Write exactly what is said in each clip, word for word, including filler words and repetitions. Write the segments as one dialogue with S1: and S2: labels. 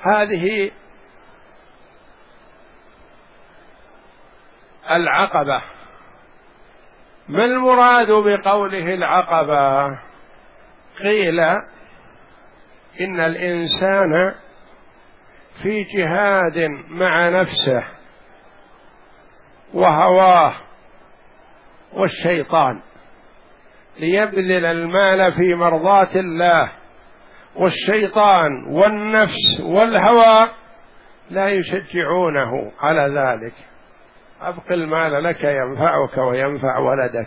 S1: هذه العقبة. ما المراد بقوله العقبة؟ قيل إن الإنسان في جهاد مع نفسه وهواه والشيطان ليبذل المال في مرضاة الله، والشيطان والنفس والهوى لا يشجعونه على ذلك. أبق المال لك ينفعك وينفع ولدك،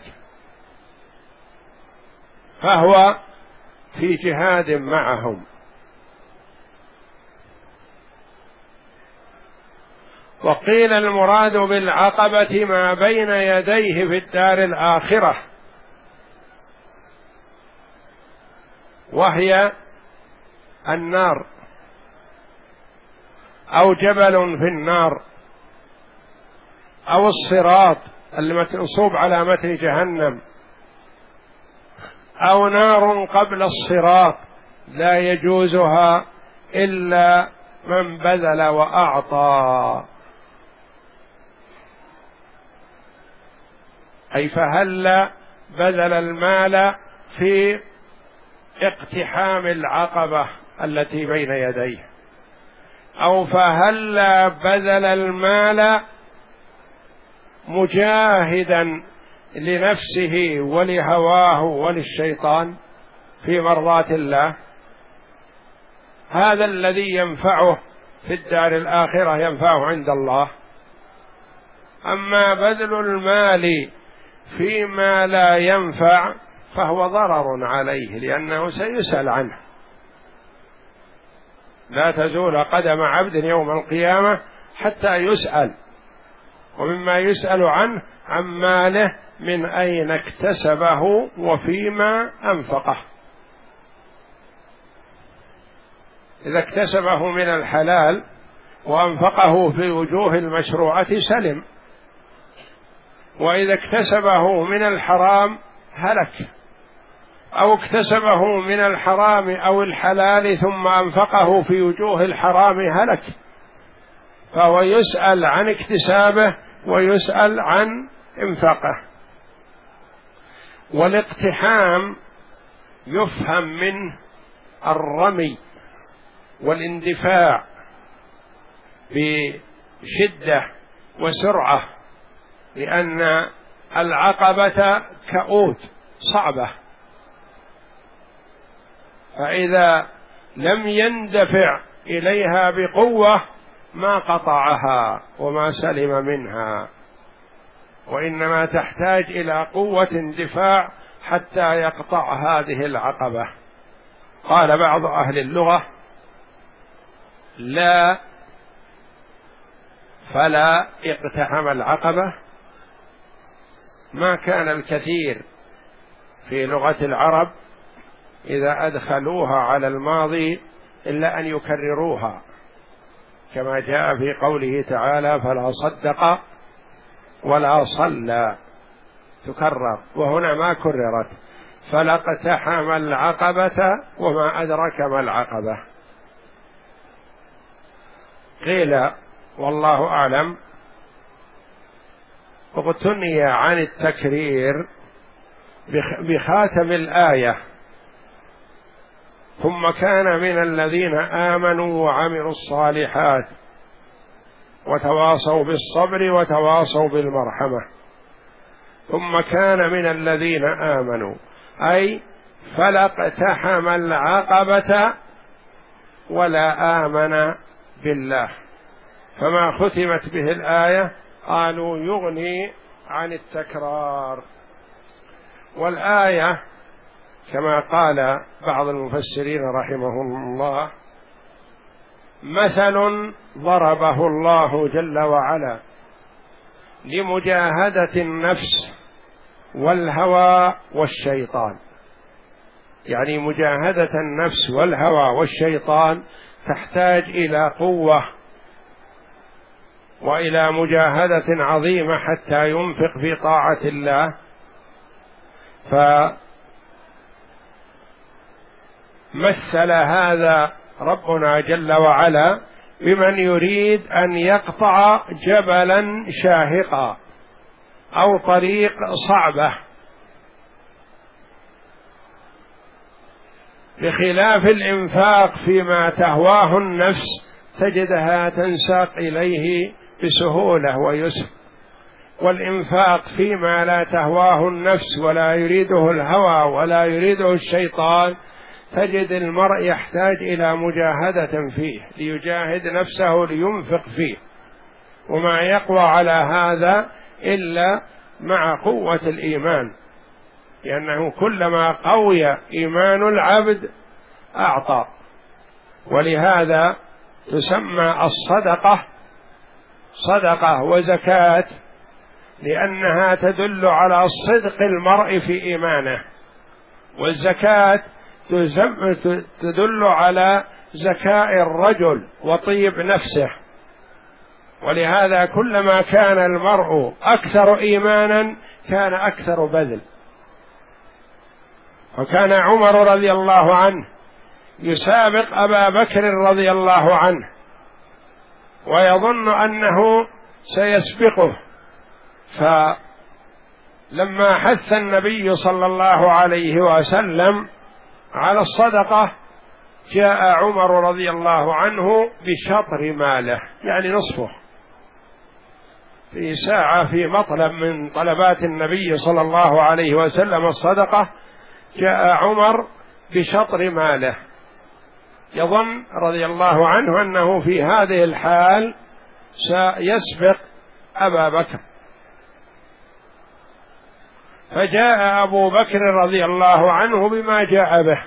S1: فهو في جهاد معهم. وقيل المراد بالعقبة ما بين يديه في الدار الآخرة، وهي النار أو جبل في النار أو الصراط المنصوب على متن جهنم، أو نار قبل الصراط لا يجوزها إلا من بذل وأعطى. أي فهل بذل المال في اقتحام العقبة التي بين يديه، أو فهل بذل المال مجاهدا لنفسه ولهواه وللشيطان في مرضاة الله. هذا الذي ينفعه في الدار الآخرة ينفعه عند الله. أما بذل المال فيما لا ينفع فهو ضرر عليه، لأنه سيسأل عنه. لا تزول قدم عبد يوم القيامة حتى يسأل، ومما يسأل عنه عن ماله من أين اكتسبه وفيما أنفقه. إذا اكتسبه من الحلال وأنفقه في وجوه المشروعة سلم، وإذا اكتسبه من الحرام هلك، أو اكتسبه من الحرام أو الحلال ثم أنفقه في وجوه الحرام هلك. فهو يسأل عن اكتسابه ويسأل عن انفاقه. والاقتحام يفهم منه الرمي والاندفاع بشدة وسرعة، لأن العقبة كؤود صعبة، فإذا لم يندفع إليها بقوة ما قطعها وما سلم منها، وإنما تحتاج إلى قوة اندفاع حتى يقطع هذه العقبة. قال بعض أهل اللغة: لا فلا اقتحم العقبة. ما كان الكثير في لغة العرب إذا أدخلوها على الماضي إلا أن يكرروها، كما جاء في قوله تعالى: فلا صدق ولا صلى، تكرر، وهنا ما كررت. فلا اقتحم العقبة وما أدرك ما العقبة. قيل والله أعلم اغتني عن التكرير بخاتم الآية: ثم كان من الذين آمنوا وعملوا الصالحات وتواصوا بالصبر وتواصوا بالمرحمة. ثم كان من الذين آمنوا أي فلا اقتحم العقبة ولا آمن بالله. فما ختمت به الآية قالوا يغني عن التكرار. والآية كما قال بعض المفسرين رحمهم الله: مثل ضربه الله جل وعلا لمجاهدة النفس والهوى والشيطان. يعني مجاهدة النفس والهوى والشيطان تحتاج إلى قوة وإلى مجاهدة عظيمة حتى ينفق في طاعة الله. فمثل هذا ربنا جل وعلا بمن يريد أن يقطع جبلا شاهقا أو طريق صعبة، بخلاف الإنفاق فيما تهواه النفس تجدها تنساق إليه بسهولة ويسر، والإنفاق فيما لا تهواه النفس ولا يريده الهوى ولا يريده الشيطان تجد المرء يحتاج إلى مجاهدة فيه، ليجاهد نفسه لينفق فيه، وما يقوى على هذا إلا مع قوة الإيمان، لأنه كلما قوي إيمان العبد أعطى. ولهذا تسمى الصدقة صدقة وزكاة، لأنها تدل على صدق المرء في إيمانه، والزكاة تدل على زكاء الرجل وطيب نفسه. ولهذا كلما كان المرء أكثر إيمانا كان أكثر بذل. وكان عمر رضي الله عنه يسابق أبا بكر رضي الله عنه ويظن أنه سيسبقه، فلما حث النبي صلى الله عليه وسلم على الصدقة جاء عمر رضي الله عنه بشطر ماله، يعني نصفه، في ساعة في مطلب من طلبات النبي صلى الله عليه وسلم الصدقة جاء عمر بشطر ماله، يظن رضي الله عنه أنه في هذه الحال سيسبق أبا بكر، فجاء أبو بكر رضي الله عنه بما جاء به.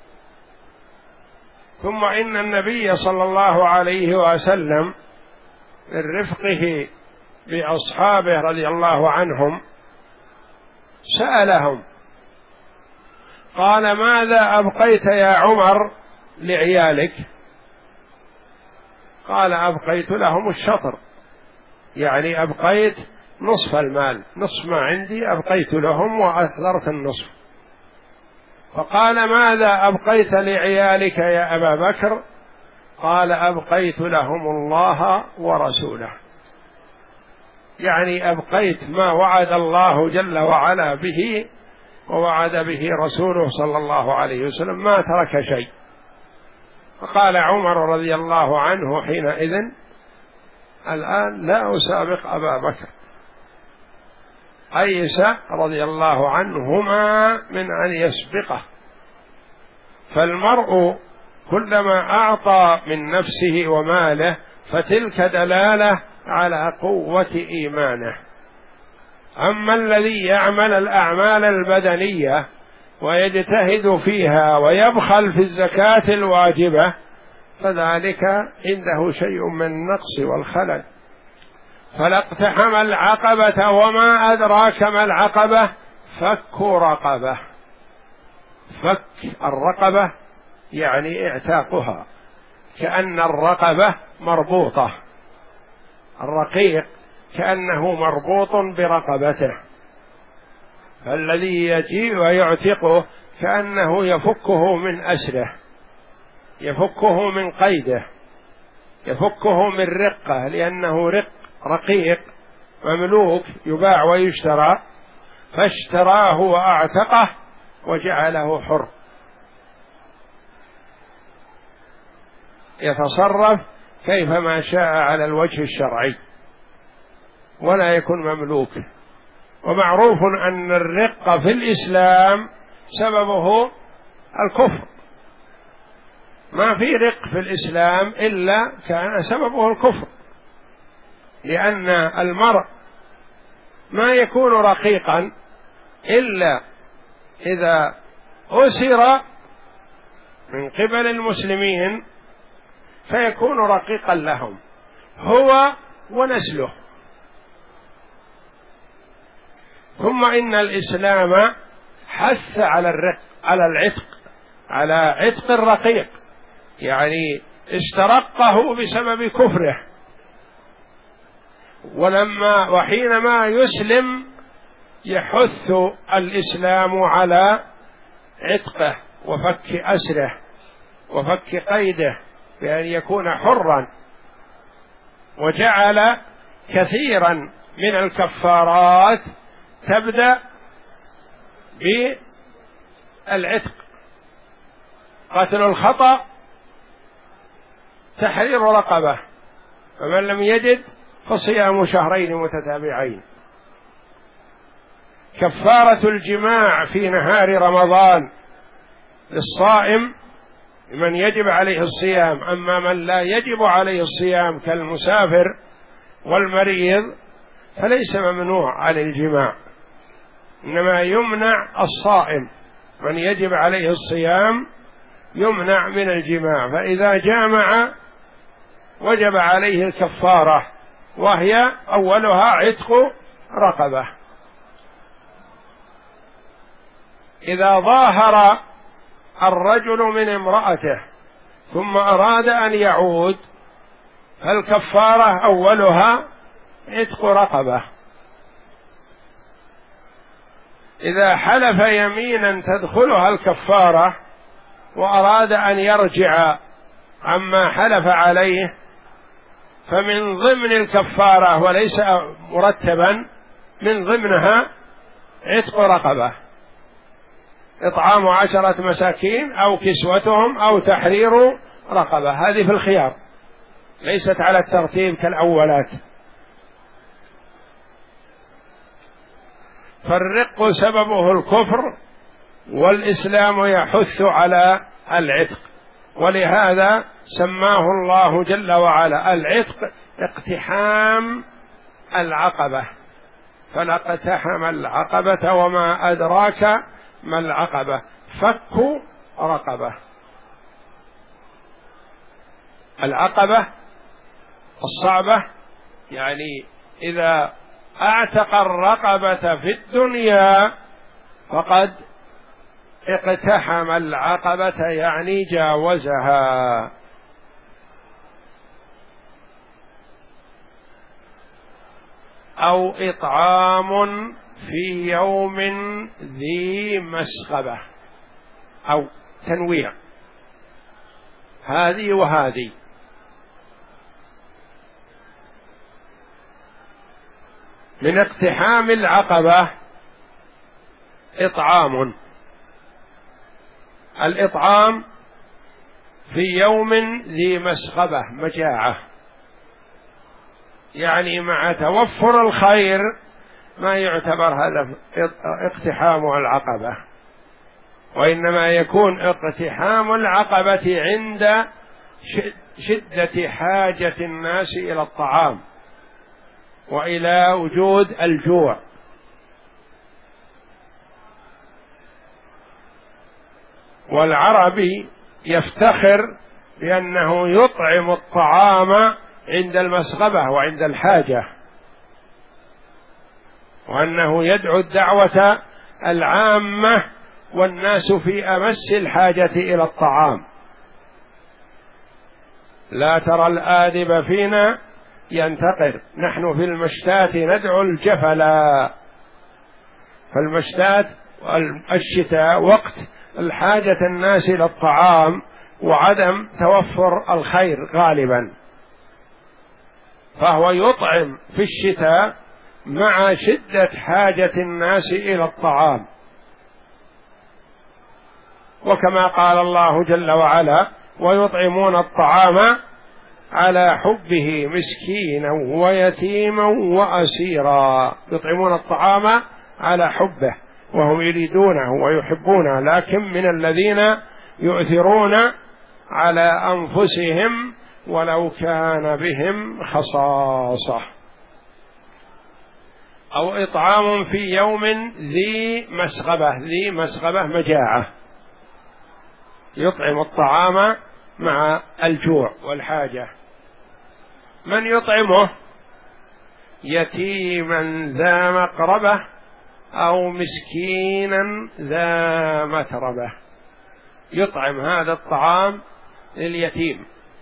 S1: ثم إن النبي صلى الله عليه وسلم من رفقه بأصحابه رضي الله عنهم سألهم قال: ماذا أبقيت يا عمر لعيالك؟ قال: أبقيت لهم الشطر، يعني أبقيت نصف المال، نصف ما عندي أبقيت لهم وأثرت النصف. فقال: ماذا أبقيت لعيالك يا أبا بكر؟ قال: أبقيت لهم الله ورسوله، يعني أبقيت ما وعد الله جل وعلا به ووعد به رسوله صلى الله عليه وسلم، ما ترك شيء. فقال عمر رضي الله عنه حينئذ: الآن لا أسابق أبا بكر. أيس رضي الله عنهما من أن يسبقه. فالمرء كلما أعطى من نفسه وماله فتلك دلالة على قوة إيمانه. أما الذي يعمل الأعمال البدنية ويجتهد فيها ويبخل في الزكاة الواجبة فذلك عنده شيء من النقص والخلل. فلا اقتحم العقبة وما أدراك ما العقبة فك رقبة. فك الرقبة يعني اعتاقها، كأن الرقبة مربوطة، الرقيق كأنه مربوط برقبته، فالذي يجيء ويعتقه كأنه يفكه من أسره، يفكه من قيده، يفكه من رقه، لأنه رق رقيق مملوك يباع ويشترى، فاشتراه وأعتقه وجعله حر يتصرف كيفما شاء على الوجه الشرعي ولا يكون مملوك. ومعروف أن الرق في الإسلام سببه الكفر، ما في رق في الإسلام إلا كان سببه الكفر، لأن المرء ما يكون رقيقا إلا إذا أسر من قبل المسلمين فيكون رقيقا لهم هو ونسله. ثم إن الإسلام حث على الرق على العتق على عتق الرقيق، يعني استرقه بسبب كفره، ولما وحينما يسلم يحث الإسلام على عتقه وفك أسره وفك قيده بأن يكون حرا، وجعل كثيرا من الكفارات تبدأ بالعتق. قتل الخطأ تحرير رقبة، فمن لم يجد فصيام شهرين متتابعين. كفارة الجماع في نهار رمضان للصائم من يجب عليه الصيام، أما من لا يجب عليه الصيام كالمسافر والمريض فليس ممنوع عن الجماع، إنما يمنع الصائم. من يجب عليه الصيام يمنع من الجماع، فإذا جامع وجب عليه الكفارة، وهي أولها عتق رقبة. إذا ظاهر الرجل من امرأته ثم أراد أن يعود فالكفارة أولها عتق رقبة. إذا حلف يمينا تدخلها الكفارة وأراد أن يرجع عما حلف عليه فمن ضمن الكفارة وليس مرتبا من ضمنها عتق رقبة، إطعام عشرة مساكين أو كسوتهم أو تحرير رقبة. هذه في الخيار، ليست على الترتيب كالأولات. فالرق سببه الكفر، والإسلام يحث على العتق، ولهذا سماه الله جل وعلا العتق اقتحام العقبة. فلاقتحم العقبة وما أدراك ما العقبة، فك رقبة. العقبة الصعبة يعني إذا أعتق الرقبة في الدنيا فقد اقتحم العقبة، يعني جاوزها. أو إطعام في يوم ذي مسغبة، أو تنويع هذه وهذه. من اقتحام العقبة إطعام. الإطعام في يوم ذي مسغبة مجاعة، يعني مع توفر الخير ما يعتبر هذا اقتحام العقبة، وإنما يكون اقتحام العقبة عند شدة حاجة الناس إلى الطعام وإلى وجود الجوع. والعربي يفتخر بأنه يطعم الطعام عند المسغبة وعند الحاجة، وأنه يدعو الدعوة العامة والناس في أمس الحاجة إلى الطعام. لا ترى الآدب فينا ينتقر، نحن في المشتات ندعو الجفلا. فالمشتات الشتاء وقت الحاجة الناس إلى الطعام وعدم توفر الخير غالبا، فهو يطعم في الشتاء مع شدة حاجة الناس إلى الطعام. وكما قال الله جل وعلا: ويطعمون الطعام على حبه مسكينا ويتيما وأسيرا. يطعمون الطعام على حبه وهم يريدونه ويحبونه، لكن من الذين يؤثرون على أنفسهم ولو كان بهم خصاصة. أو إطعام في يوم ذي مسغبة. ذي مسغبة مجاعة، يطعم الطعام مع الجوع والحاجة. من يطعمه؟ يتيما ذا مقربة أو مسكينا ذا متربة. يطعم هذا الطعام لليتيم.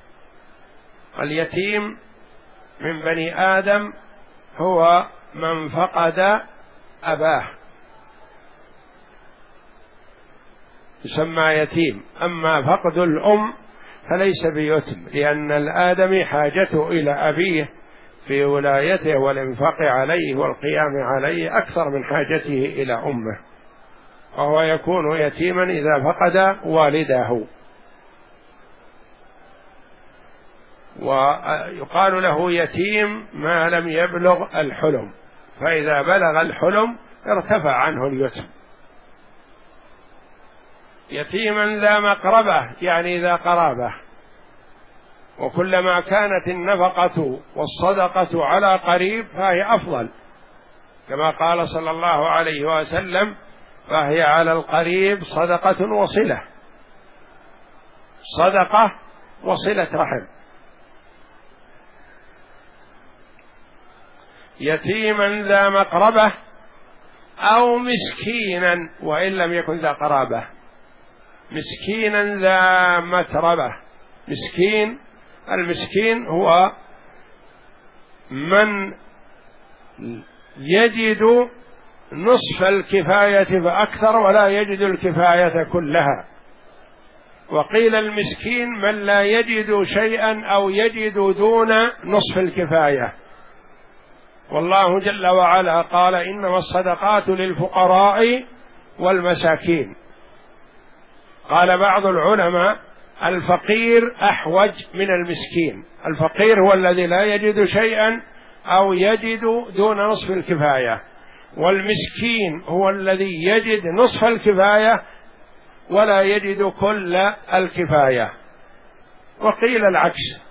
S1: اليتيم من بني آدم هو من فقد أباه، يسمى يتيم. أما فقد الأم فليس بيتم، لأن الآدمي حاجته إلى أبيه في ولايته والإنفاق عليه والقيام عليه أكثر من حاجته إلى أمه، وهو يكون يتيما إذا فقد والده. ويقال له يتيم ما لم يبلغ الحلم، فإذا بلغ الحلم ارتفع عنه اليتم. يتيما ذا مقربة يعني ذا قرابة، وكلما كانت النفقة والصدقة على قريب فهي أفضل، كما قال صلى الله عليه وسلم: فهي على القريب صدقة وصلة، صدقة وصلة رحم. يتيما ذا مقربة أو مسكينا وإن لم يكن ذا قرابة، مسكينا ذا متربة. مسكين، المسكين هو من يجد نصف الكفاية فأكثر ولا يجد الكفاية كلها. وقيل المسكين من لا يجد شيئا أو يجد دون نصف الكفاية. والله جل وعلا قال: إنما الصدقات للفقراء والمساكين. قال بعض العلماء: الفقير أحوج من المسكين. الفقير هو الذي لا يجد شيئا أو يجد دون نصف الكفاية، والمسكين هو الذي يجد نصف الكفاية ولا يجد كل الكفاية. وقيل العكس،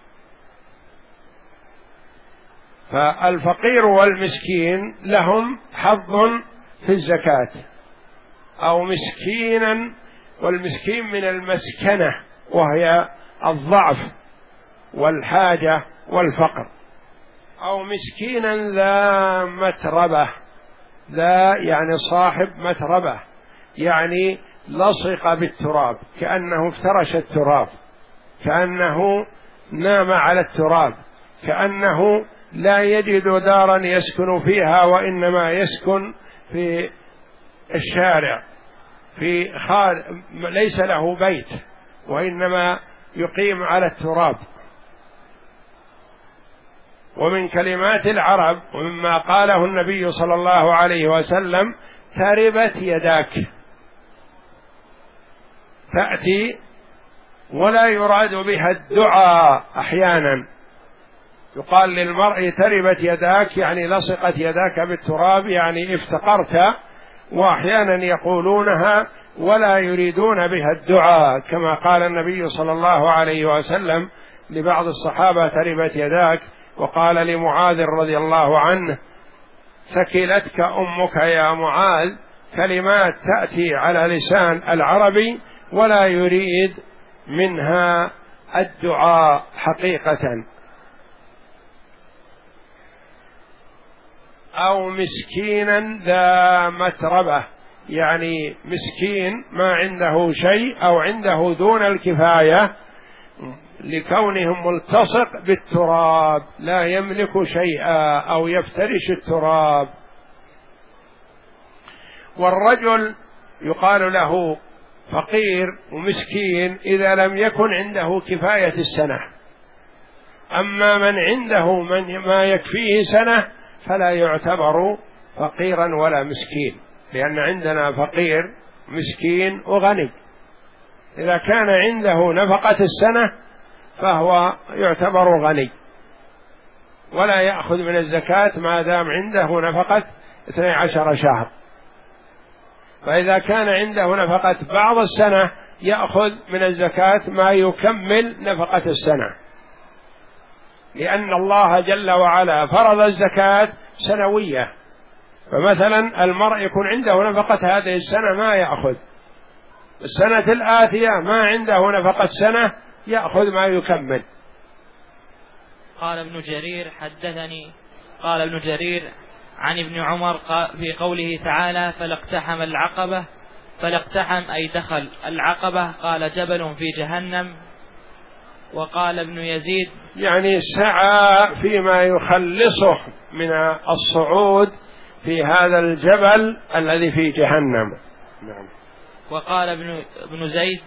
S1: فالفقير والمسكين لهم حظ في الزكاة، أو مسكينا، والمسكين من المسكنة وهي الضعف والحاجة والفقر، أو مسكينا ذا متربة. ذا يعني صاحب متربة، يعني لصق بالتراب، كأنه افترش التراب، كأنه نام على التراب، كأنه لا يجد دارا يسكن فيها وإنما يسكن في الشارع، في خارج، ليس له بيت وإنما يقيم على التراب. ومن كلمات العرب ومما قاله النبي صلى الله عليه وسلم: تربت يداك. تأتي ولا يراد بها الدعاء. أحيانا يقال للمرء: تربت يداك، يعني لصقت يداك بالتراب، يعني افتقرت. وأحيانا يقولونها ولا يريدون بها الدعاء، كما قال النبي صلى الله عليه وسلم لبعض الصحابة: تربت يداك. وقال لمعاذ رضي الله عنه: ثكلتك أمك يا معاذ. كلمات تأتي على لسان العربي ولا يريد منها الدعاء حقيقة. أو مسكينا ذا متربة، يعني مسكين ما عنده شيء أو عنده دون الكفاية، لكونه ملتصق بالتراب، لا يملك شيئا أو يفترش التراب. والرجل يقال له فقير ومسكين إذا لم يكن عنده كفاية السنة. أما من عنده من ما يكفيه سنة فلا يعتبر فقيرا ولا مسكين، لأن عندنا فقير مسكين وغني. إذا كان عنده نفقة السنة فهو يعتبر غني ولا يأخذ من الزكاة ما دام عنده نفقة اثني عشر شهر. فإذا كان عنده نفقة بعض السنة يأخذ من الزكاة ما يكمل نفقة السنة، لأن الله جل وعلا فرض الزكاة سنوية. فمثلا المرء يكون عنده نفقة هذه السنة ما يأخذ، السنة الآتية ما عنده نفقة سنة يأخذ ما يكمل.
S2: قال ابن جرير حدثني قال ابن جرير عن ابن عمر في قوله تعالى: فلاقتحم العقبة. فلاقتحم أي دخل العقبة، قال: جبل في جهنم. وقال ابن يزيد
S1: يعني سعى فيما يخلصه من الصعود في هذا الجبل الذي في جهنم. نعم.
S2: وقال ابن ابن زيد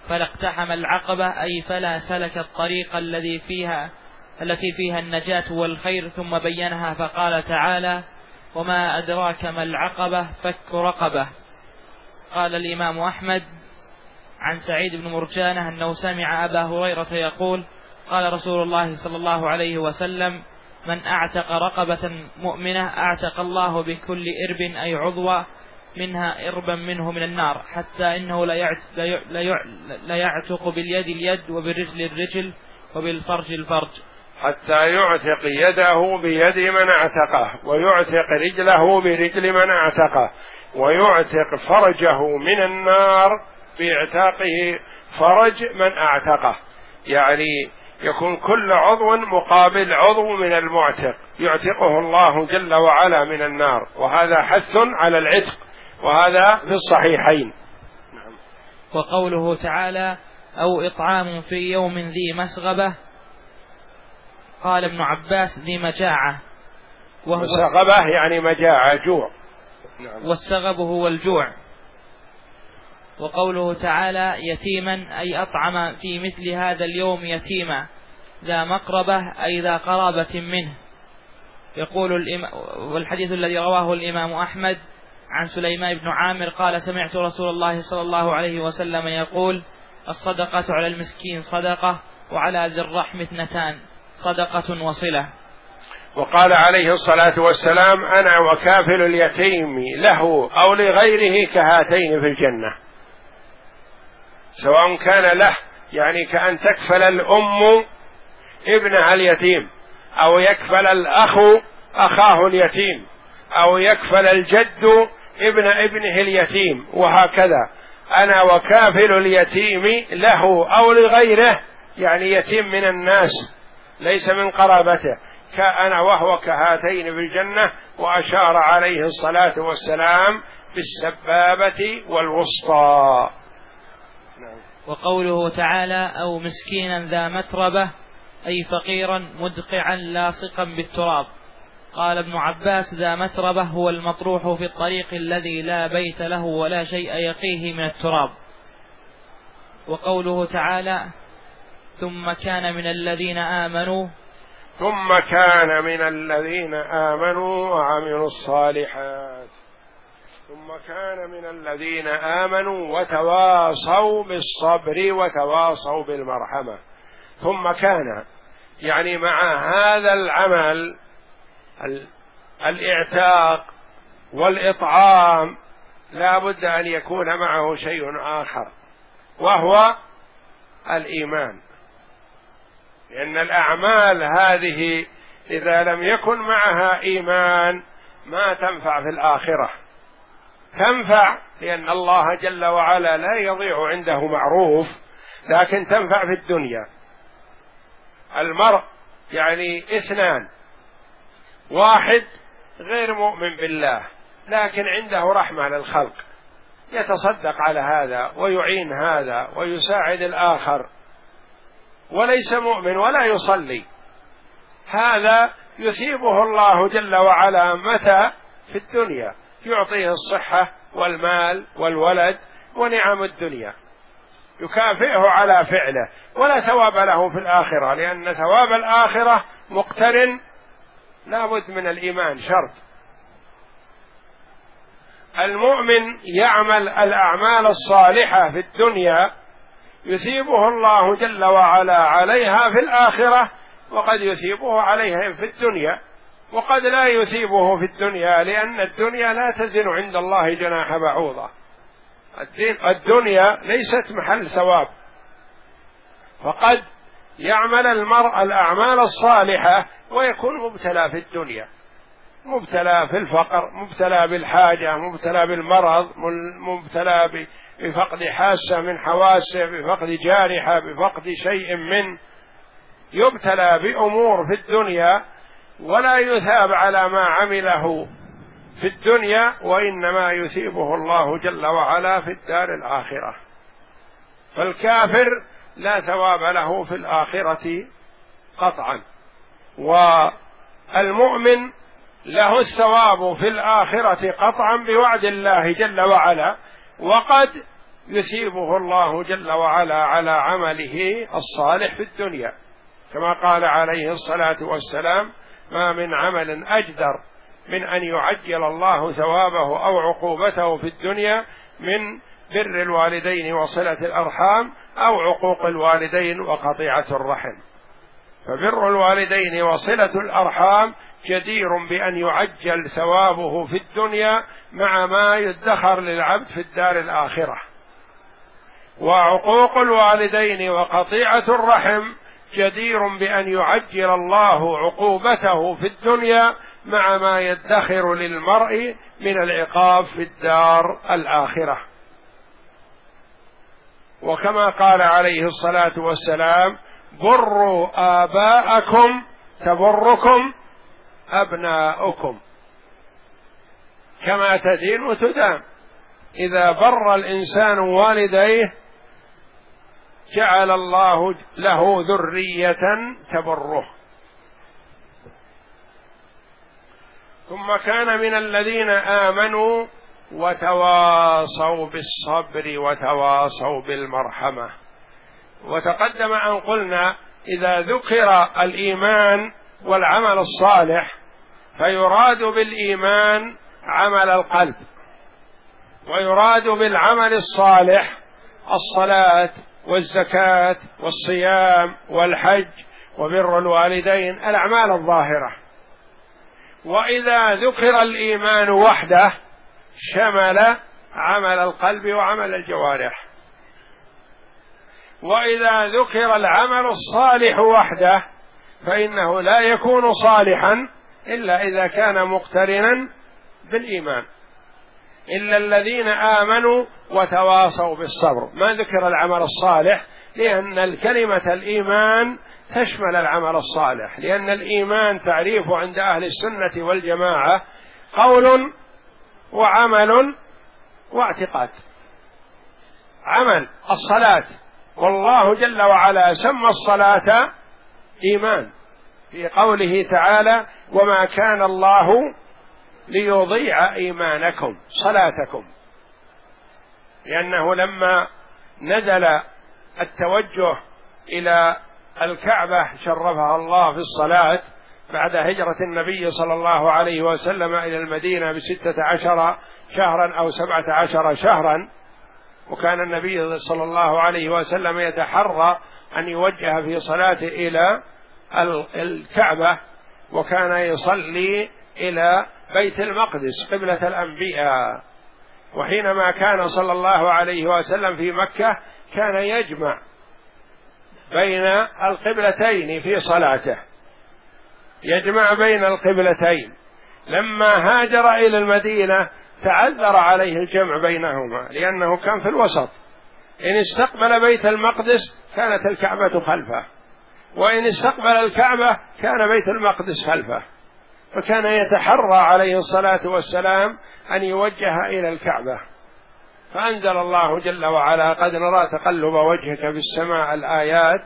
S2: فلا اقتحم العقبة أي فلا سلك الطريق الذي فيها التي فيها النجاة والخير، ثم بينها فقال تعالى: وما أدراك ما العقبة فك رقبة. قال الإمام أحمد عن سعيد بن مرجانة أنه سمع أبا هريرة يقول: قال رسول الله صلى الله عليه وسلم: من أعتق رقبة مؤمنة أعتق الله بكل إرب أي عضوة منها إربا منه من النار، حتى إنه لا يعتق باليد اليد وبالرجل الرجل وبالفرج الفرج،
S1: حتى يعتق يده بيد من اعتقه، ويعتق رجله برجل من اعتقه، ويعتق فرجه من النار باعتاقه فرج من اعتقه، يعني يكون كل عضو مقابل عضو من المعتق يعتقه الله جل وعلا من النار، وهذا حث على العتق، وهذا في الصحيحين.
S2: وقوله تعالى: أو إطعام في يوم ذي مسغبة، قال ابن عباس: ذي مجاعة،
S1: وهو مسغبة يعني مجاعة جوع،
S2: والسغب هو الجوع. وقوله تعالى: يتيما أي أطعم في مثل هذا اليوم يتيما، ذا مقربة أي ذا قرابة منه. يقول الإمام، والحديث الذي رواه الإمام أحمد عن سليمان بن عامر قال: سمعت رسول الله صلى الله عليه وسلم يقول: الصدقة على المسكين صدقة، وعلى ذي الرحم اثنتان، صدقة وصلة.
S1: وقال عليه الصلاة والسلام: أنا وكافل اليتيم له أو لغيره كهاتين في الجنة، سواء كان له يعني كأن تكفل الأم ابنها اليتيم، أو يكفل الأخ أخاه اليتيم، أو يكفل الجد ابن ابنه اليتيم، وهكذا. أنا وكافل اليتيم له أو لغيره، يعني يتيم من الناس ليس من قرابته، كأنا وهو كهاتين في الجنة. وأشار عليه الصلاة والسلام بالسبابة والوسطى.
S2: وقوله تعالى: أو مسكينا ذا متربة أي فقيرا مدقعا لاصقا بالتراب. قال ابن عباس: ذا متربة هو المطروح في الطريق الذي لا بيت له ولا شيء يقيه من التراب. وقوله تعالى: ثم كان من الذين آمنوا
S1: ثم كان من الذين آمنوا وعملوا الصالحات ثم كان من الذين آمنوا وتواصوا بالصبر وتواصوا بالمرحمة. ثم كان يعني مع هذا العمل الإعتاق والإطعام لا بد أن يكون معه شيء آخر، وهو الإيمان، لأن الأعمال هذه إذا لم يكن معها إيمان ما تنفع في الآخرة. تنفع لأن الله جل وعلا لا يضيع عنده معروف، لكن تنفع في الدنيا. المرء يعني اثنان، واحد غير مؤمن بالله لكن عنده رحمة للخلق، يتصدق على هذا ويعين هذا ويساعد الآخر، وليس مؤمن ولا يصلي، هذا يثيبه الله جل وعلا متى؟ في الدنيا، يعطيه الصحة والمال والولد ونعم الدنيا، يكافئه على فعله، ولا ثواب له في الآخرة، لأن ثواب الآخرة مقترن لا بد من الإيمان شرط. المؤمن يعمل الأعمال الصالحة في الدنيا يثيبه الله جل وعلا عليها في الآخرة، وقد يثيبه عليها في الدنيا، وقد لا يثيبه في الدنيا، لأن الدنيا لا تزن عند الله جناح بعوضة. الدنيا ليست محل ثواب، فقد يعمل المرء الأعمال الصالحة ويكون مبتلى في الدنيا، مبتلى في الفقر، مبتلى بالحاجة، مبتلى بالمرض، مبتلى بفقد حاسة من حواسه، بفقد جارحة، بفقد شيء من، يبتلى بأمور في الدنيا ولا يثاب على ما عمله في الدنيا، وإنما يثيبه الله جل وعلا في الدار الآخرة. فالكافر لا ثواب له في الآخرة قطعا، والمؤمن له الثواب في الآخرة قطعا بوعد الله جل وعلا، وقد يثيبه الله جل وعلا على عمله الصالح في الدنيا، كما قال عليه الصلاة والسلام: ما من عمل أجدر من أن يعجل الله ثوابه أو عقوبته في الدنيا من بر الوالدين وصلة الأرحام أو عقوق الوالدين وقطيعة الرحم. فبر الوالدين وصلة الأرحام جدير بأن يعجل ثوابه في الدنيا مع ما يدخر للعبد في الدار الآخرة، وعقوق الوالدين وقطيعة الرحم جدير بأن يعجل الله عقوبته في الدنيا مع ما يدخر للمرء من العقاب في الدار الآخرة. وكما قال عليه الصلاة والسلام: بروا آباءكم تبركم أبناؤكم، كما تدين وتدان. إذا بر الإنسان والديه جعل الله له ذرية تبره. ثم كان من الذين آمنوا وتواصوا بالصبر وتواصوا بالمرحمة. وتقدم أن قلنا إذا ذكر الإيمان والعمل الصالح فيراد بالإيمان عمل القلب، ويراد بالعمل الصالح الصلاة والزكاة والصيام والحج وبر الوالدين، الأعمال الظاهرة. وإذا ذكر الإيمان وحده شمل عمل القلب وعمل الجوارح. وإذا ذكر العمل الصالح وحده فإنه لا يكون صالحا إلا إذا كان مقترنا بالإيمان، إلا الذين آمنوا وتواصوا بالصبر. ما ذكر العمل الصالح لأن الكلمة الإيمان تشمل العمل الصالح، لأن الإيمان تعريفه عند أهل السنة والجماعة قول وعمل واعتقاد. عمل الصلاة، والله جل وعلا سمى الصلاة إيمان في قوله تعالى: وما كان الله ليضيع إيمانكم صلاتكم، لأنه لما نزل التوجه إلى الكعبة شرفها الله في الصلاة بعد هجرة النبي صلى الله عليه وسلم إلى المدينة بستة عشر شهرا أو سبعة عشر شهرا، وكان النبي صلى الله عليه وسلم يتحرى أن يوجه في صلاته إلى الكعبة، وكان يصلي إلى بيت المقدس قبلة الأنبياء. وحينما كان صلى الله عليه وسلم في مكة كان يجمع بين القبلتين في صلاته، يجمع بين القبلتين. لما هاجر إلى المدينة تعذر عليه الجمع بينهما لأنه كان في الوسط، إن استقبل بيت المقدس كانت الكعبة خلفه، وإن استقبل الكعبة كان بيت المقدس خلفه، فكان يتحرى عليه الصلاة والسلام أن يوجه إلى الكعبة. فأنزل الله جل وعلا: قد نرى تقلب وجهك في السماء الآيات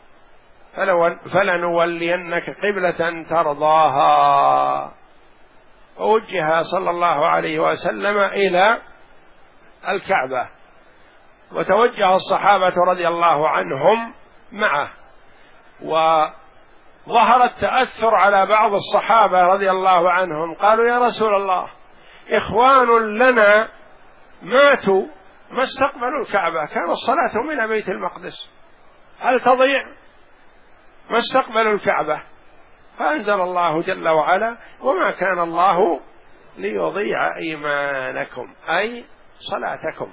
S1: فلنولينك قبلة ترضاها. فوجه صلى الله عليه وسلم إلى الكعبة، وتوجه الصحابة رضي الله عنهم معه. وظهر التأثر على بعض الصحابة رضي الله عنهم، قالوا: يا رسول الله، إخوان لنا ماتوا ما استقبلوا الكعبة، كانت صلاتهم إلى بيت المقدس، هل تضيع؟ ما استقبلوا الكعبة. فأنزل الله جل وعلا: وما كان الله ليضيع إيمانكم، أي صلاتكم.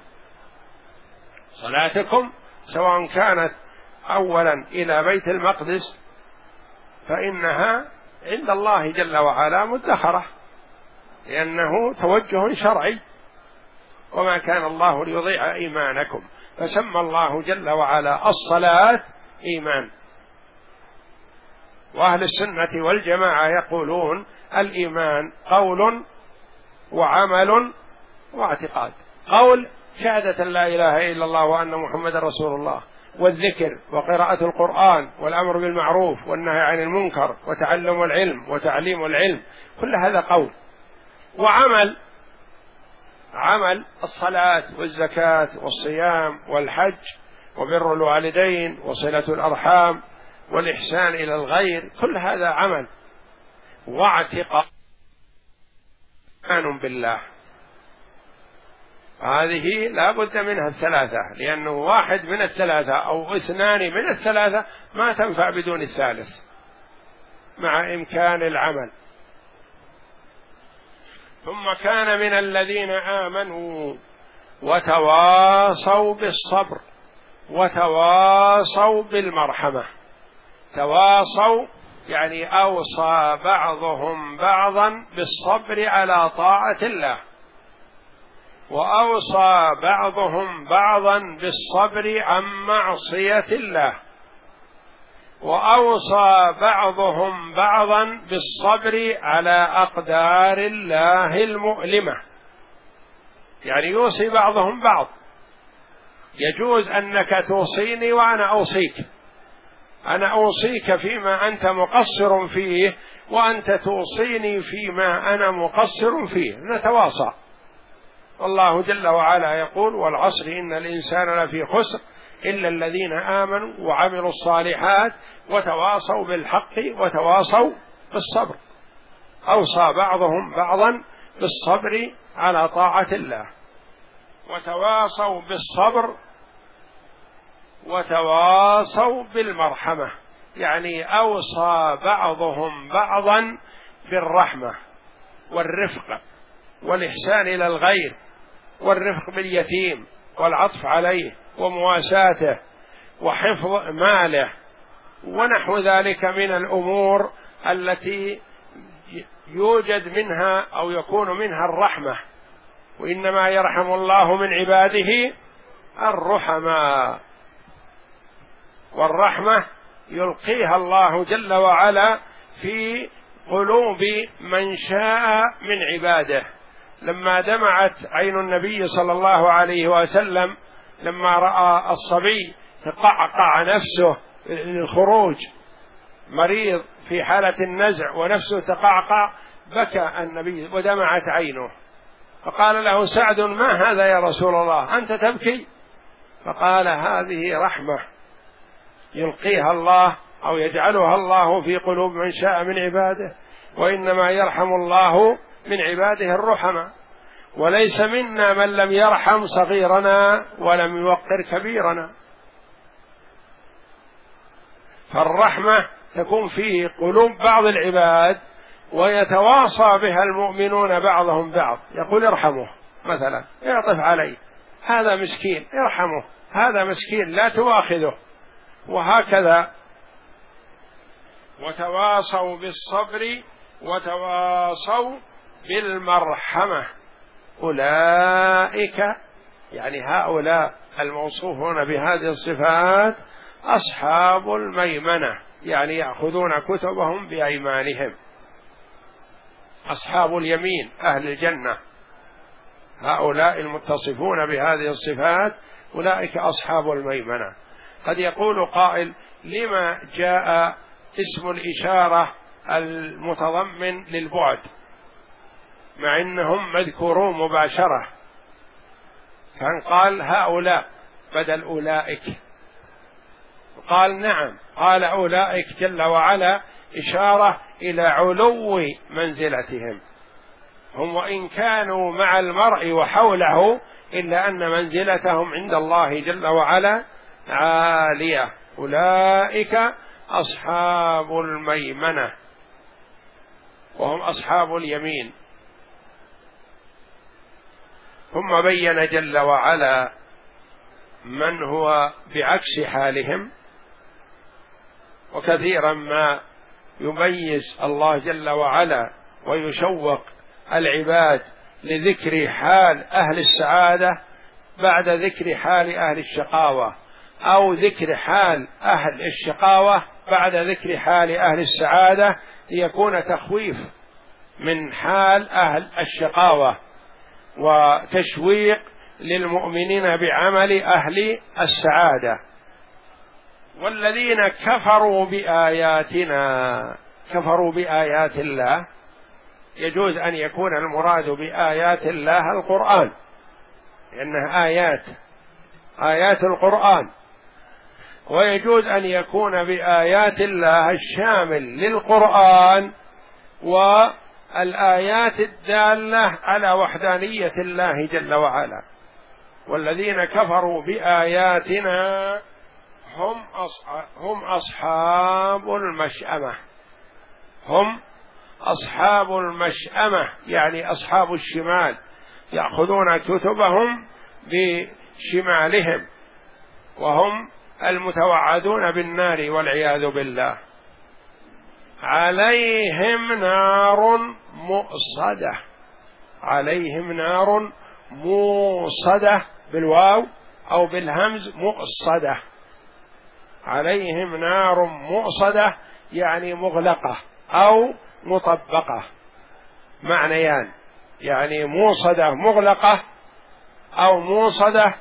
S1: صلاتكم سواء كانت أولا إلى بيت المقدس فإنها عند الله جل وعلا مدخرة، لأنه توجه شرعي. وما كان الله ليضيع إيمانكم، فسمى الله جل وعلا الصلاة إيمان. وأهل السنة والجماعة يقولون الإيمان قول وعمل واعتقاد. قول شهادة لا إله إلا الله وأن محمد رسول الله، والذكر وقراءة القرآن والأمر بالمعروف والنهي عن المنكر وتعلم العلم وتعليم العلم، كل هذا قول. وعمل عمل الصلاة والزكاة والصيام والحج وبر الوالدين وصلة الأرحام والإحسان إلى الغير، كل هذا عمل. واعتقاد إيمان بالله، هذه لا بد منها الثلاثة، لأنه واحد من الثلاثة أو اثنان من الثلاثة ما تنفع بدون الثالث مع إمكان العمل. ثم كان من الذين آمنوا وتواصوا بالصبر وتواصوا بالمرحمة. تواصوا يعني أوصى بعضهم بعضا بالصبر على طاعة الله، وأوصى بعضهم بعضا بالصبر عن معصية الله، وأوصى بعضهم بعضا بالصبر على أقدار الله المؤلمة. يعني يوصي بعضهم بعض، يجوز أنك توصيني وأنا أوصيك، أنا أوصيك فيما أنت مقصر فيه وأنت توصيني فيما أنا مقصر فيه، نتواصى. والله جل وعلا يقول: والعصر إن الإنسان لفي خسر إلا الذين آمنوا وعملوا الصالحات وتواصوا بالحق وتواصوا بالصبر. أوصى بعضهم بعضا بالصبر على طاعة الله، وتواصوا بالصبر وتواصوا بالمرحمة، يعني أوصى بعضهم بعضا بالرحمة والرفق والإحسان إلى الغير والرفق باليتيم والعطف عليه ومواساته وحفظ ماله ونحو ذلك من الأمور التي يوجد منها أو يكون منها الرحمة. وإنما يرحم الله من عباده الرحماء، والرحمة يلقيها الله جل وعلا في قلوب من شاء من عباده. لما دمعت عين النبي صلى الله عليه وسلم لما رأى الصبي تقعقع نفسه للخروج، مريض في حالة النزع ونفسه تقعقع، بكى النبي ودمعت عينه، فقال له سعد: ما هذا يا رسول الله، أنت تبكي؟ فقال: هذه رحمة يلقيها الله أو يجعلها الله في قلوب من شاء من عباده، وإنما يرحم الله من عباده الرحمة، وليس منا من لم يرحم صغيرنا ولم يوقر كبيرنا. فالرحمة تكون في قلوب بعض العباد ويتواصى بها المؤمنون بعضهم بعض، يقول: ارحمه مثلا، يعطف عليه، هذا مسكين ارحمه، هذا مسكين لا تواخذه، وهكذا. وتواصوا بالصبر وتواصوا بالمرحمة. أولئك يعني هؤلاء الموصوفون بهذه الصفات أصحاب الميمنة، يعني يأخذون كتبهم بأيمانهم. أصحاب اليمين أهل الجنة، هؤلاء المتصفون بهذه الصفات أولئك أصحاب الميمنة. قد يقول قائل: لما جاء اسم الإشارة المتضمن للبعد مع أنهم مذكورون مباشرة؟ كان قال هؤلاء بدل أولئك، قال نعم، قال أولئك جل وعلا إشارة إلى علو منزلتهم، هم وإن كانوا مع المرء وحوله إلا أن منزلتهم عند الله جل وعلا عالية. أولئك أصحاب الميمنة وهم أصحاب اليمين. ثم بين جل وعلا من هو بعكس حالهم، وكثيرا ما يميز الله جل وعلا ويشوق العباد لذكر حال أهل السعادة بعد ذكر حال أهل الشقاوة، أو ذكر حال أهل الشقاوة بعد ذكر حال أهل السعادة، ليكون تخويف من حال أهل الشقاوة وتشويق للمؤمنين بعمل أهل السعادة. والذين كفروا بآياتنا، كفروا بآيات الله، يجوز أن يكون المراد بآيات الله القرآن، لأنها آيات آيات القرآن، ويجوز أن يكون بآيات الله الشامل للقرآن والآيات الدالة على وحدانية الله جل وعلا. والذين كفروا بآياتنا هم أصحاب, هم أصحاب المشأمة هم أصحاب المشأمة يعني أصحاب الشمال، يأخذون كتبهم بشمالهم، وهم المتوعدون بالنار والعياذ بالله. عليهم نار مؤصدة، عليهم نار موصدة بالواو أو بالهمز مؤصدة، عليهم نار مؤصدة يعني مغلقة أو مطبقة، معنيان، يعني موصدة مغلقة أو موصدة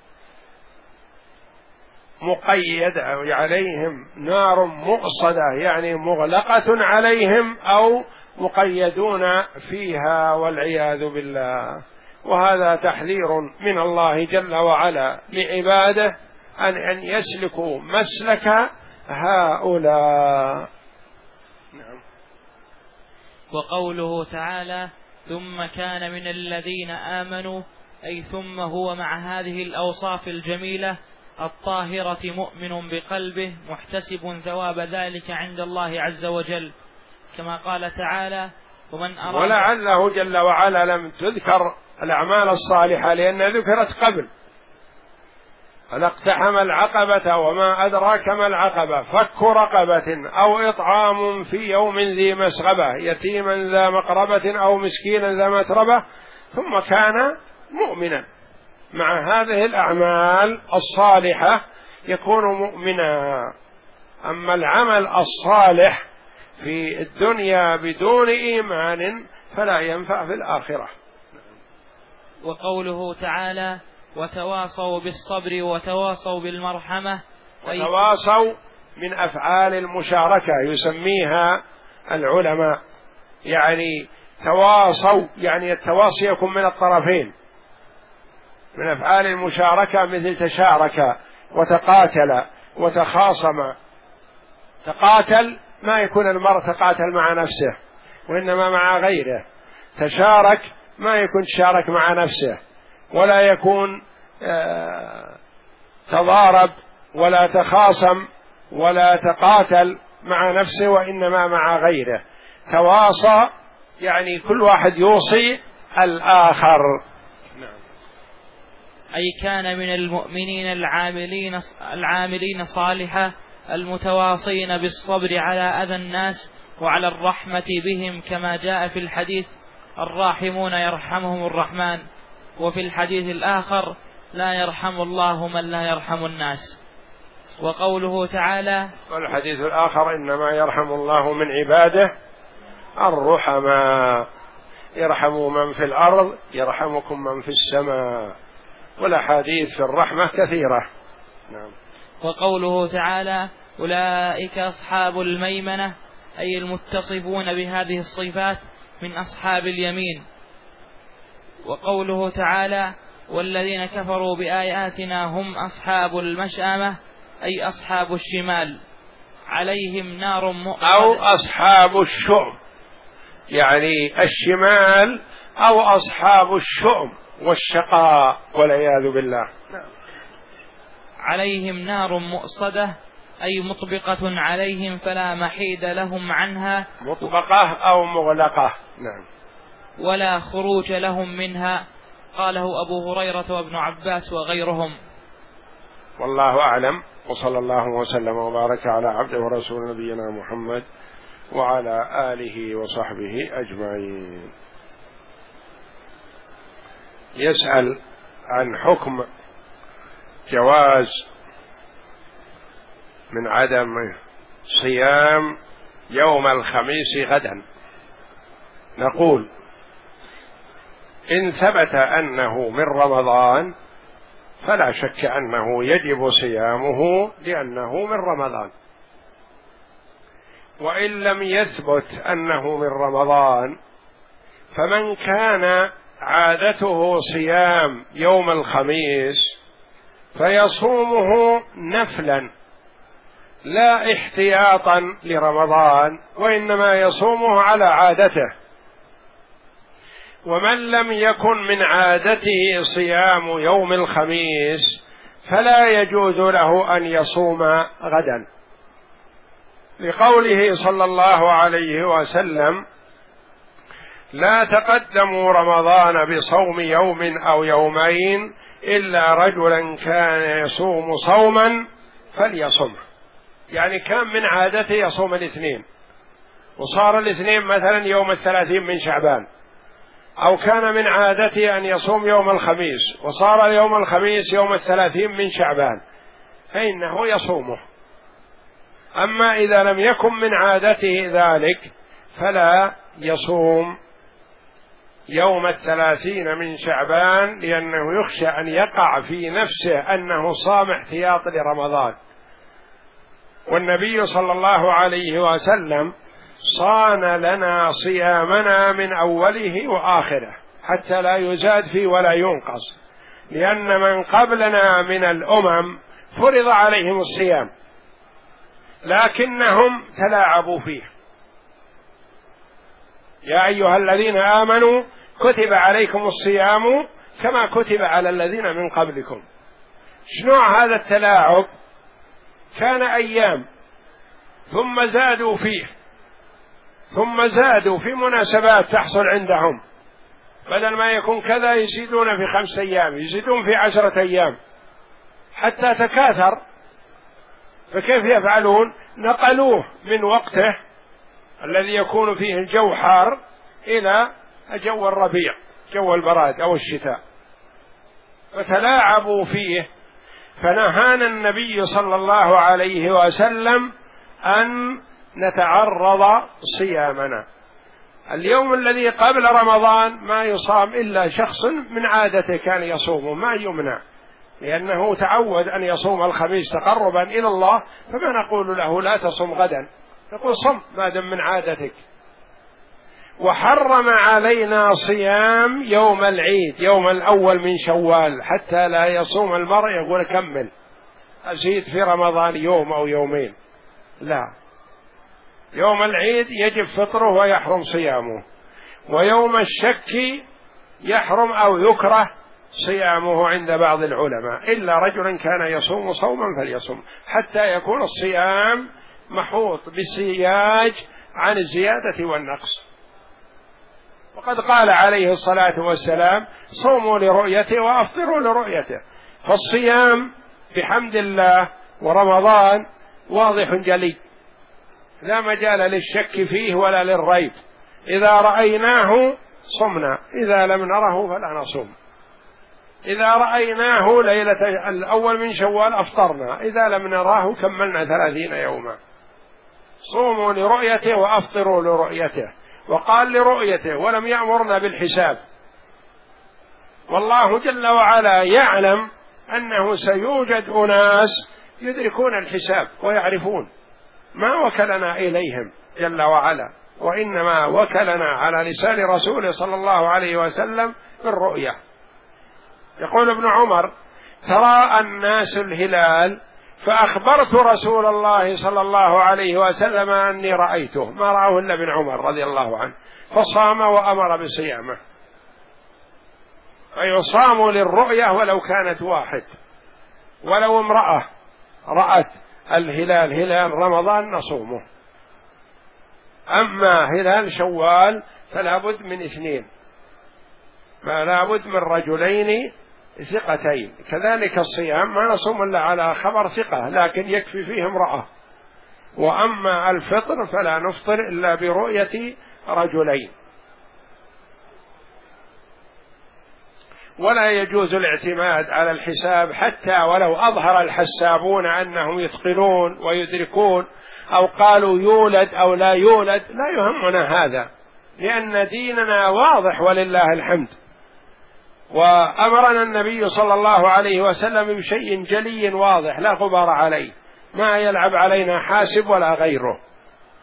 S1: مقيدة. عليهم نار مؤصدة يعني مغلقة عليهم أو مقيدون فيها والعياذ بالله. وهذا تحذير من الله جل وعلا لعباده أن أن يسلكوا مسلك هؤلاء. نعم.
S2: وقوله تعالى ثم كان من الذين آمنوا، أي ثم هو مع هذه الأوصاف الجميلة الطاهرة مؤمن بقلبه محتسب ثواب ذلك عند الله عز وجل، كما قال تعالى ومن أراد.
S1: ولعله جل وعلا لم تذكر الأعمال الصالحة لأن ذكرت قبل، فلاقتحم العقبة وما أدراك ما العقبة فك رقبة أو إطعام في يوم ذي مسغبة يتيما ذا مقربة أو مسكينا ذا متربة، ثم كان مؤمنا. مع هذه الأعمال الصالحة يكون مؤمنا. أما العمل الصالح في الدنيا بدون إيمان فلا ينفع في الآخرة.
S2: وقوله تعالى وتواصوا بالصبر وتواصوا بالمرحمة،
S1: وتواصوا من أفعال المشاركة يسميها العلماء، يعني تواصوا يعني التواصي يكون من الطرفين، من أفعال المشاركة مثل تشارك وتقاتل وتخاصم. تقاتل ما يكون المرء تقاتل مع نفسه وإنما مع غيره، تشارك ما يكون تشارك مع نفسه ولا يكون آه تضارب ولا تخاصم ولا تقاتل مع نفسه وإنما مع غيره. تواصى يعني كل واحد يوصي الآخر.
S2: أي كان من المؤمنين العاملين العاملين صالحا المتواصين بالصبر على أذى الناس وعلى الرحمة بهم، كما جاء في الحديث الراحمون يرحمهم الرحمن، وفي الحديث الآخر لا يرحم الله من لا يرحم الناس. وقوله تعالى
S1: والحديث الآخر إنما يرحم الله من عباده الرحماء، يرحموا من في الأرض يرحمكم من في السماء، والأحاديث في الرحمة كثيرة. نعم.
S2: وقوله تعالى أولئك أصحاب الميمنة، أي المتصفون بهذه الصفات من أصحاب اليمين. وقوله تعالى والذين كفروا بآياتنا هم أصحاب المشأمة، أي أصحاب الشمال عليهم نار مؤصدة،
S1: أو أصحاب الشؤم يعني الشمال أو أصحاب الشؤم والشقاء والعياذ بالله.
S2: عليهم نار مؤصدة، أي مطبقة عليهم فلا محيد لهم عنها،
S1: مطبقة أو مغلقة. نعم.
S2: ولا خروج لهم منها، قاله أبو هريرة وابن عباس وغيرهم.
S1: والله أعلم، وصلى الله وسلم وبارك على عبده ورسول نبينا محمد وعلى آله وصحبه أجمعين. يسأل عن حكم جواز من عدم صيام يوم الخميس غدا. نقول إن ثبت أنه من رمضان فلا شك أنه يجب صيامه لأنه من رمضان، وإن لم يثبت أنه من رمضان فمن كان عادته صيام يوم الخميس فيصومه نفلا لا احتياطا لرمضان، وإنما يصومه على عادته. ومن لم يكن من عادته صيام يوم الخميس فلا يجوز له أن يصوم غدا، لقوله صلى الله عليه وسلم: لا تقدموا رمضان بصوم يوم أو يومين إلا رجلا كان يصوم صوما فليصمه. يعني كان من عادته يصوم الاثنين وصار الاثنين مثلا يوم الثلاثين من شعبان، أو كان من عادته أن يصوم يوم الخميس وصار يوم الخميس يوم الثلاثين من شعبان، فإنه يصومه. أما إذا لم يكن من عادته ذلك فلا يصوم يوم الثلاثين من شعبان، لأنه يخشى أن يقع في نفسه أنه صام احتياط لرمضان. والنبي صلى الله عليه وسلم صان لنا صيامنا من أوله وآخره حتى لا يزاد فيه ولا ينقص، لأن من قبلنا من الأمم فرض عليهم الصيام لكنهم تلاعبوا فيه. يا أيها الذين آمنوا كتب عليكم الصيام كما كتب على الذين من قبلكم. شنو هذا التلاعب؟ كان أيام ثم زادوا فيه، ثم زادوا في مناسبات تحصل عندهم، بدل ما يكون كذا يزيدون في خمسة أيام، يزيدون في عشرة أيام حتى تكاثر. فكيف يفعلون؟ نقلوه من وقته الذي يكون فيه الجو حار إلى جو الربيع، جو البراد أو الشتاء، فتلاعبوا فيه. فنهانا النبي صلى الله عليه وسلم أن نتعرض صيامنا. اليوم الذي قبل رمضان ما يصام إلا شخص من عادته كان يصومه، ما يمنع، لأنه تعود أن يصوم الخميس تقربا إلى الله، فما نقول له لا تصم غدا، نقول صم ما دام من عادتك. وحرم علينا صيام يوم العيد، يوم الأول من شوال، حتى لا يصوم المرء يقول كمل أزيد في رمضان يوم أو يومين، لا، يوم العيد يجب فطره ويحرم صيامه. ويوم الشك يحرم أو يكره صيامه عند بعض العلماء، إلا رجلا كان يصوم صوما فليصوم، حتى يكون الصيام محوط بسياج عن الزيادة والنقص. وقد قال عليه الصلاة والسلام: صوموا لرؤيته وأفطروا لرؤيته. فالصيام بحمد الله ورمضان واضح جلي، لا مجال للشك فيه ولا للريب. إذا رأيناه صمنا، إذا لم نره فلا نصوم. إذا رأيناه ليلة الأول من شوال أفطرنا، إذا لم نراه كملنا ثلاثين يوما. صوموا لرؤيته وأفطروا لرؤيته، وقال لرؤيته ولم يأمرنا بالحساب. والله جل وعلا يعلم أنه سيوجد أناس يدركون الحساب ويعرفون، ما وكلنا إليهم جل وعلا، وإنما وكلنا على لسان رسوله صلى الله عليه وسلم بالرؤية. يقول ابن عمر: ترى الناس الهلال فأخبرت رسول الله صلى الله عليه وسلم أني رأيته، ما رأه إلا ابن عمر رضي الله عنه، فصام وأمر بصيامه. فيصام للرؤية ولو كانت واحد، ولو امرأة رأت الهلال هلال رمضان نصومه. أما هلال شوال فلا بد من اثنين، فلا بد من رجلين ثقتين. كذلك الصيام ما نصوم إلا على خبر ثقة، لكن يكفي فيه امرأة. وأما الفطر فلا نفطر إلا برؤية رجلين. ولا يجوز الاعتماد على الحساب، حتى ولو أظهر الحسابون أنهم يتقنون ويدركون، أو قالوا يولد أو لا يولد، لا يهمنا هذا، لأن ديننا واضح ولله الحمد. وأمرنا النبي صلى الله عليه وسلم بشيء جلي واضح لا غبار عليه، ما يلعب علينا حاسب ولا غيره.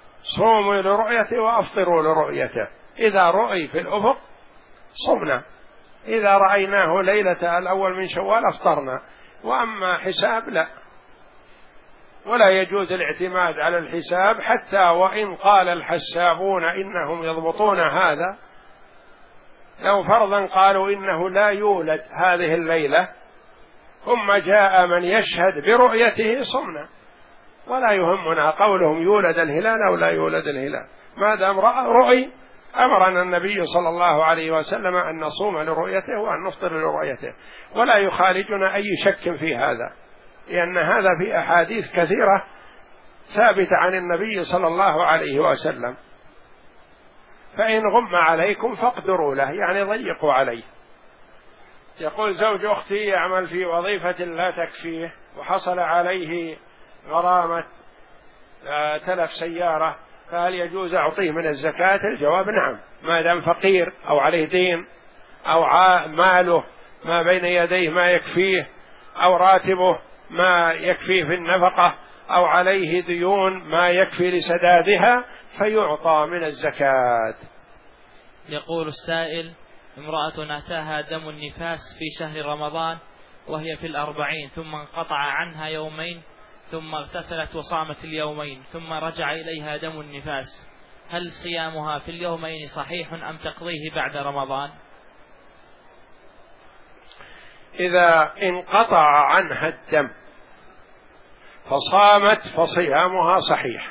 S1: صوموا لرؤيته وأفطروا لرؤيته، إذا رؤي في الأفق صمنا، إذا رأيناه ليلة الأول من شوال أفطرنا، وأما حساب لا، ولا يجوز الاعتماد على الحساب، حتى وإن قال الحسابون إنهم يضبطون هذا. لو فرضا قالوا إنه لا يولد هذه الليلة ثم جاء من يشهد برؤيته صمنا، ولا يهمنا قولهم يولد الهلال أو لا يولد الهلال، ما دام رؤي. أمرنا النبي صلى الله عليه وسلم أن نصوم لرؤيته وأن نفطر لرؤيته، ولا يخالجنا أي شك في هذا، لأن هذا في أحاديث كثيرة ثابتة عن النبي صلى الله عليه وسلم. فإن غم عليكم فاقدروا له، يعني ضيقوا عليه. يقول زوج أختي يعمل في وظيفة لا تكفيه، وحصل عليه غرامة آه تلف سيارة، فهل يجوز أعطيه من الزكاة؟ الجواب نعم، ما دام فقير أو عليه دين أو ماله ما بين يديه ما يكفيه، أو راتبه ما يكفيه في النفقة، أو عليه ديون ما يكفي لسدادها، فيعطى من الزكاة.
S2: يقول السائل: امرأة أتاها دم النفاس في شهر رمضان وهي في الأربعين، ثم انقطع عنها يومين، ثم اغتسلت وصامت اليومين، ثم رجع إليها دم النفاس، هل صيامها في اليومين صحيح أم تقضيه بعد رمضان؟
S1: إذا انقطع عنها الدم فصامت فصيامها صحيح،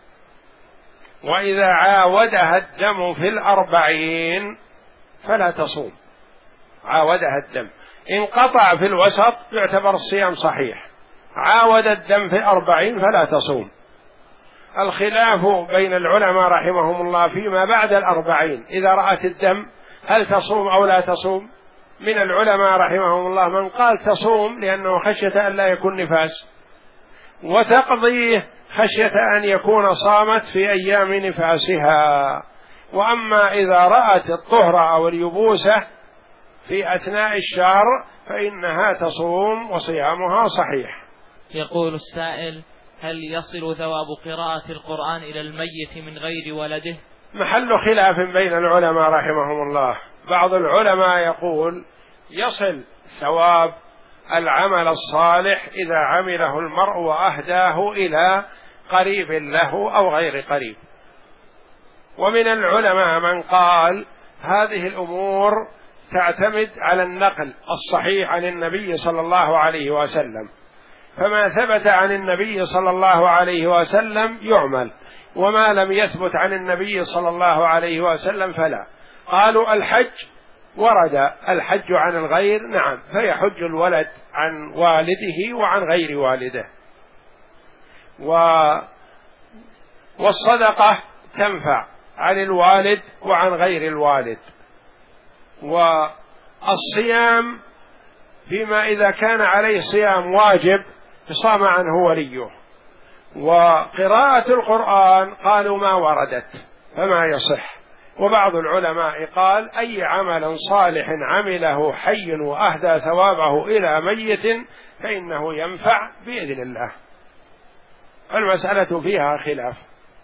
S1: وإذا عاودها الدم في الأربعين فلا تصوم. عاودها الدم، انقطع في الوسط يعتبر الصيام صحيح، عاود الدم في الأربعين فلا تصوم. الخلاف بين العلماء رحمهم الله فيما بعد الأربعين، إذا رأت الدم هل تصوم أو لا تصوم؟ من العلماء رحمهم الله من قال تصوم لأنه خشية أن لا يكون نفاس، وتقضيه خشية أن يكون صامت في أيام نفاسها. وأما إذا رأت الطهر أو اليبوسة في أثناء الشهر فإنها تصوم وصيامها صحيح.
S2: يقول السائل: هل يصل ثواب قراءة القرآن إلى الميت من غير ولده؟
S1: محل خلاف بين العلماء رحمهم الله. بعض العلماء يقول يصل ثواب العمل الصالح إذا عمله المرء وأهداه إلى قريب له أو غير قريب، ومن العلماء من قال هذه الأمور تعتمد على النقل الصحيح عن النبي صلى الله عليه وسلم، فما ثبت عن النبي صلى الله عليه وسلم يعمل، وما لم يثبت عن النبي صلى الله عليه وسلم فلا. قالوا الحج ورد الحج عن الغير، نعم، فيحج الولد عن والده وعن غير والده، و والصدقة تنفع عن الوالد وعن غير الوالد، والصيام فيما إذا كان عليه صيام واجب صام عنه وليه، وقراءة القرآن قالوا ما وردت فما يصح. وبعض العلماء قال أي عمل صالح عمله حي وأهدى ثوابه إلى ميت فإنه ينفع بإذن الله. المسألة فيها خلاف.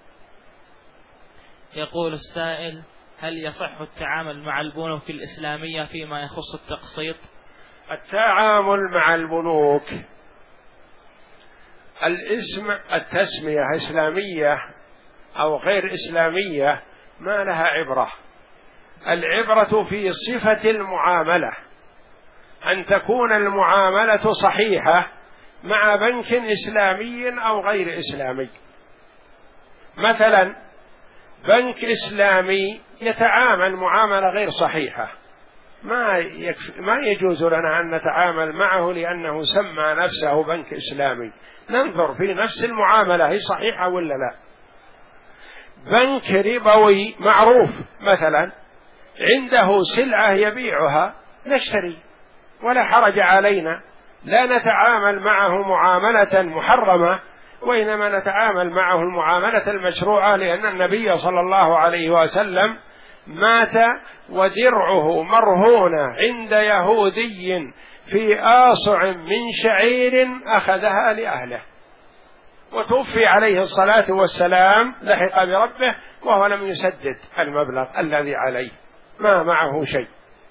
S2: يقول السائل: هل يصح التعامل مع البنوك الإسلامية فيما يخص التقسيط؟
S1: التعامل مع البنوك الاسم التسمية إسلامية أو غير إسلامية ما لها عبرة، العبرة في صفة المعاملة، أن تكون المعاملة صحيحة مع بنك إسلامي أو غير إسلامي. مثلا بنك إسلامي يتعامل معاملة غير صحيحة، ما يكفي ما يجوز لنا أن نتعامل معه لأنه سمى نفسه بنك إسلامي، ننظر في نفس المعاملة هي صحيحة ولا لا. بنك ربوي معروف مثلا عنده سلعة يبيعها نشتري ولا حرج علينا، لا نتعامل معه معاملة محرمة، وإنما نتعامل معه المعاملة المشروعة، لأن النبي صلى الله عليه وسلم مات ودرعه مرهونة عند يهودي في آصع من شعير أخذها لأهله، وتوفي عليه الصلاة والسلام، لحق بربه وهو لم يسدد المبلغ الذي عليه، ما معه شيء.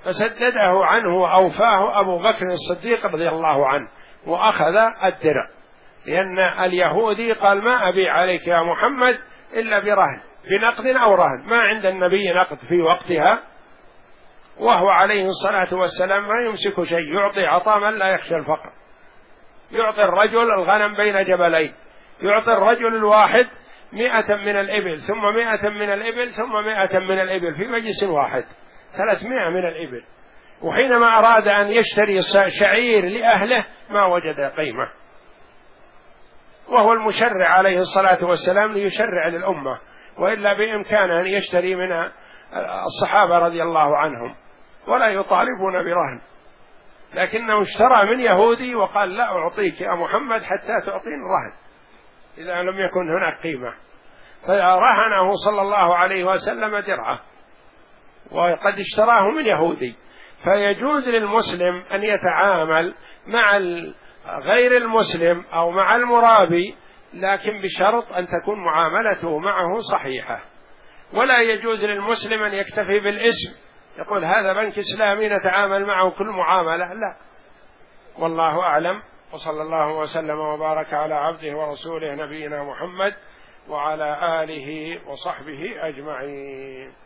S1: فسدده عنه وأوفاه أبو بكر الصديق رضي الله عنه وأخذ الدرع، لأن اليهودي قال ما أبي عليك يا محمد إلا برهن، بنقد أو رهن، ما عند النبي نقد في وقتها، وهو عليه الصلاة والسلام ما يمسك شيء، يعطي عطاء من لا يخشى الفقر، يعطي الرجل الغنم بين جبلين، يعطي الرجل الواحد مئة من الإبل ثم مئة من الإبل ثم مئة من الإبل في مجلس واحد، ثلاثمائة من الإبل. وحينما أراد أن يشتري شعير لأهله ما وجد قيمة، وهو المشرع عليه الصلاة والسلام ليشرع للأمة، وإلا بإمكانه أن يشتري من الصحابة رضي الله عنهم ولا يطالبون برهن، لكنه اشترى من يهودي وقال لا أعطيك يا محمد حتى تعطيني رهن إذا لم يكن هناك قيمة، فرهنه صلى الله عليه وسلم درعه وقد اشتراه من يهودي. فيجوز للمسلم أن يتعامل مع غير المسلم أو مع المرابي، لكن بشرط أن تكون معاملته معه صحيحة، ولا يجوز للمسلم أن يكتفي بالاسم يقول هذا بنك إسلامي نتعامل معه كل معاملة، لا. والله أعلم، وصلى الله وسلم وبارك على عبده ورسوله نبينا محمد وعلى آله وصحبه أجمعين.